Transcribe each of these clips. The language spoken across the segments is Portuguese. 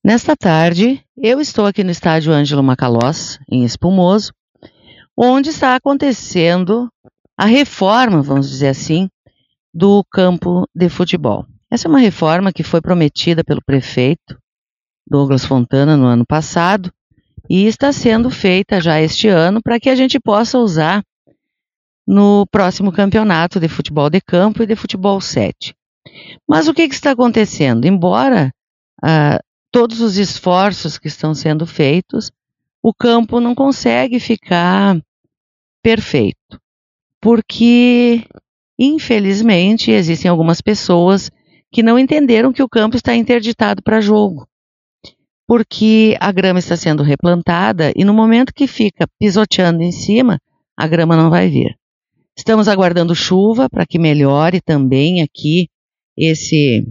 Nesta tarde, eu estou aqui no estádio Ângelo Macalós, em Espumoso, onde está acontecendo a reforma, vamos dizer assim, do campo de futebol. Essa é uma reforma que foi prometida pelo prefeito Douglas Fontana no ano passado e está sendo feita já este ano para que a gente possa usar no próximo campeonato de futebol de campo e de futebol 7. Mas o que está acontecendo? Embora todos os esforços que estão sendo feitos, o campo não consegue ficar perfeito, porque, infelizmente, existem algumas pessoas que não entenderam que o campo está interditado para jogo, porque a grama está sendo replantada e no momento que fica pisoteando em cima, a grama não vai vir. Estamos aguardando chuva para que melhore também aqui esse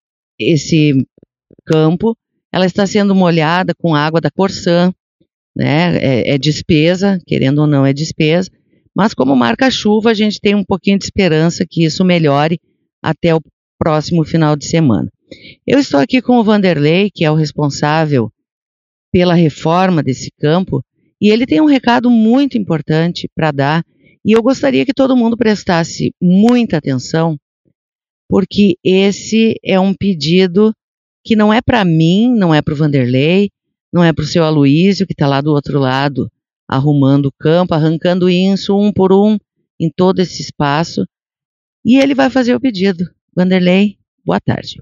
campo. Ela está sendo molhada com água da Corsã, né? É despesa, querendo ou não é despesa, mas como marca a chuva, a gente tem um pouquinho de esperança que isso melhore até o próximo final de semana. Eu estou aqui com o Vanderlei, que é o responsável pela reforma desse campo, e ele tem um recado muito importante para dar, e eu gostaria que todo mundo prestasse muita atenção, porque esse é um pedido que não é para mim, não é para o Vanderlei, não é para o seu Aloísio, que está lá do outro lado, arrumando o campo, arrancando isso um por um em todo esse espaço, e ele vai fazer o pedido. Vanderlei, boa tarde.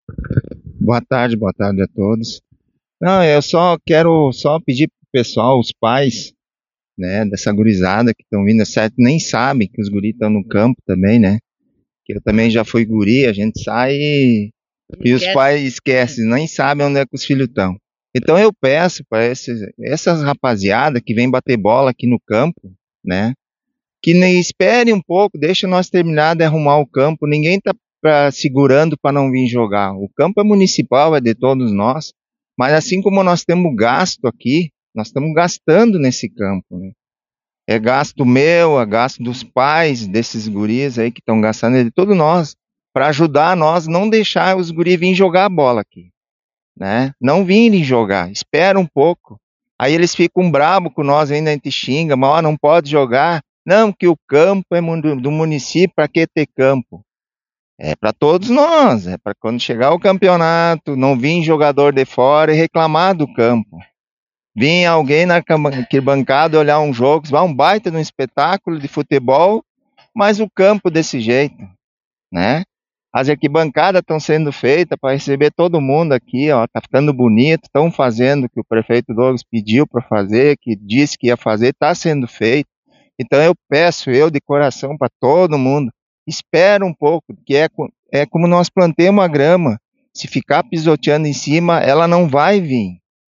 Boa tarde a todos. Não, eu só quero pedir pro pessoal, os pais, né, dessa gurizada que estão vindo, certo, nem sabem que os guris estão no campo também, né? Que eu também já fui guri, a gente sai e os pais esquecem, nem sabem onde é que os filhos estão. Então eu peço para essas rapaziada que vem bater bola aqui no campo, né, que nem espere um pouco, deixa nós terminar de arrumar o campo, ninguém tá segurando para não vir jogar. O campo é municipal, é de todos nós, mas assim como nós temos gasto aqui, nós estamos gastando nesse campo, né? É gasto meu, é gasto dos pais desses guris aí que estão gastando, é de todos nós, para ajudar nós não deixar os guris virem jogar a bola aqui, né? Não virem jogar, espera um pouco. Aí eles ficam bravos com nós, ainda a gente xinga, mas não pode jogar. Não, que o campo é do município, para que ter campo? É para todos nós, é para quando chegar o campeonato, não vir jogador de fora e reclamar do campo. Vir alguém na arquibancada olhar um jogo, um baita de um espetáculo de futebol, mas o campo desse jeito, né? As arquibancadas estão sendo feitas para receber todo mundo aqui, ó, tá ficando bonito, estão fazendo o que o prefeito Douglas pediu para fazer, que disse que ia fazer, está sendo feito. Então eu peço, de coração, para todo mundo, espera um pouco, que é como nós plantemos a grama. Se ficar pisoteando em cima, ela não vai vir,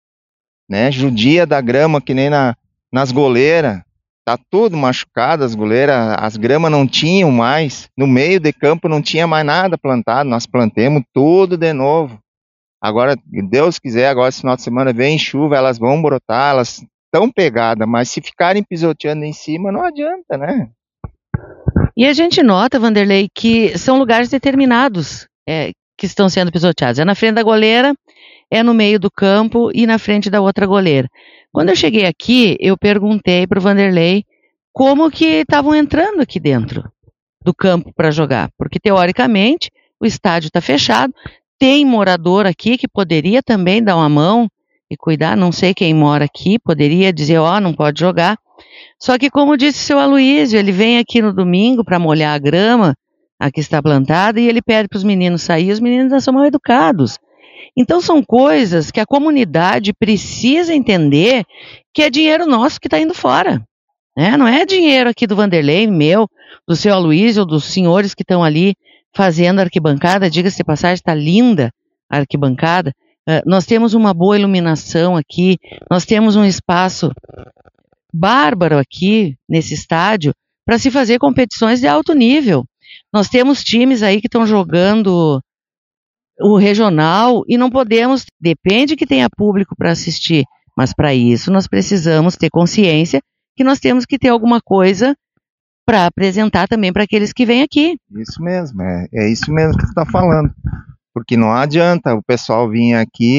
né? Judia da grama, que nem nas goleiras, tá tudo machucado, as goleiras, as gramas não tinham mais, no meio de campo não tinha mais nada plantado, nós plantemos tudo de novo. Agora, Deus quiser, agora esse final de semana vem chuva, elas vão brotar, elas estão pegadas, mas se ficarem pisoteando em cima, não adianta, né? E a gente nota, Vanderlei, que são lugares determinados que estão sendo pisoteados. É na frente da goleira, é no meio do campo e na frente da outra goleira. Quando eu cheguei aqui, eu perguntei para o Vanderlei como que estavam entrando aqui dentro do campo para jogar. Porque, teoricamente, o estádio está fechado, tem morador aqui que poderia também dar uma mão e cuidar, não sei quem mora aqui, poderia dizer, não pode jogar. Só que, como disse o seu Aloísio, ele vem aqui no domingo para molhar a grama, a que está plantada, e ele pede para os meninos sair, os meninos já são mal educados. Então são coisas que a comunidade precisa entender que é dinheiro nosso que está indo fora, né? Não é dinheiro aqui do Vanderlei, meu, do seu Aloísio, dos senhores que estão ali fazendo a arquibancada. Diga-se de passagem, está linda a arquibancada. Nós temos uma boa iluminação aqui, nós temos um espaço bárbaro aqui nesse estádio para se fazer competições de alto nível. Nós temos times aí que estão jogando o regional e não podemos, depende que tenha público para assistir, mas para isso nós precisamos ter consciência que nós temos que ter alguma coisa para apresentar também para aqueles que vêm aqui. Isso mesmo, é isso mesmo que você está falando, porque não adianta o pessoal vir aqui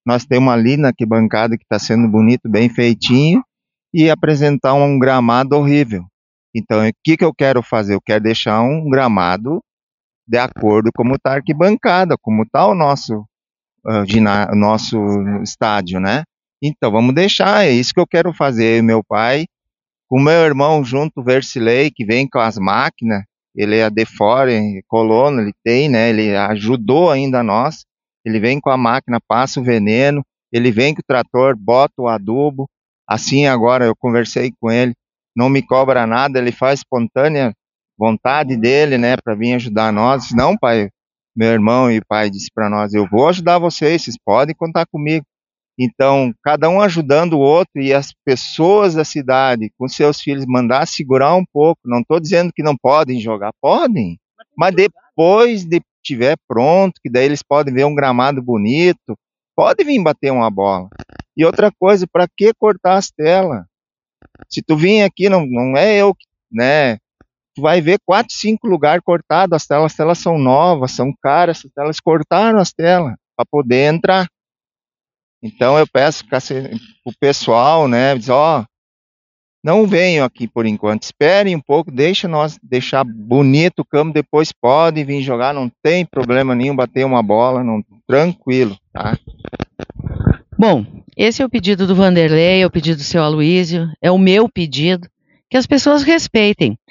nós temos ali na arquibancada que está sendo bonito, bem feitinho, e apresentar um gramado horrível. Então, o que eu quero fazer? Eu quero deixar um gramado de acordo com como está a arquibancada, como está o nosso, nosso estádio, né? Então, vamos deixar, é isso que eu quero fazer. Meu pai, com meu irmão junto, o Versilei, que vem com as máquinas, ele é de fora, colono, ele tem, né? Ele ajudou ainda nós. Ele vem com a máquina, passa o veneno, ele vem com o trator, bota o adubo. Assim agora eu conversei com ele, não me cobra nada, ele faz espontânea vontade dele, né, para vir ajudar nós. Não, pai, meu irmão e pai disse para nós, eu vou ajudar vocês podem contar comigo. Então, cada um ajudando o outro e as pessoas da cidade com seus filhos mandar segurar um pouco. Não estou dizendo que não podem jogar, podem, mas depois de estiver pronto, que daí eles podem ver um gramado bonito, pode vir bater uma bola. E outra coisa, para que cortar as telas? Se tu vir aqui, não é eu, né? Tu vai ver 4, 5 lugares cortados, as telas são novas, são caras, as telas cortaram as telas para poder entrar. Então eu peço para o pessoal, né, diz, não venham aqui por enquanto, esperem um pouco, deixa nós deixar bonito o campo, depois podem vir jogar, não tem problema nenhum, bater uma bola, tranquilo, tá? Bom, esse é o pedido do Vanderlei, é o pedido do seu Aloísio, é o meu pedido, que as pessoas respeitem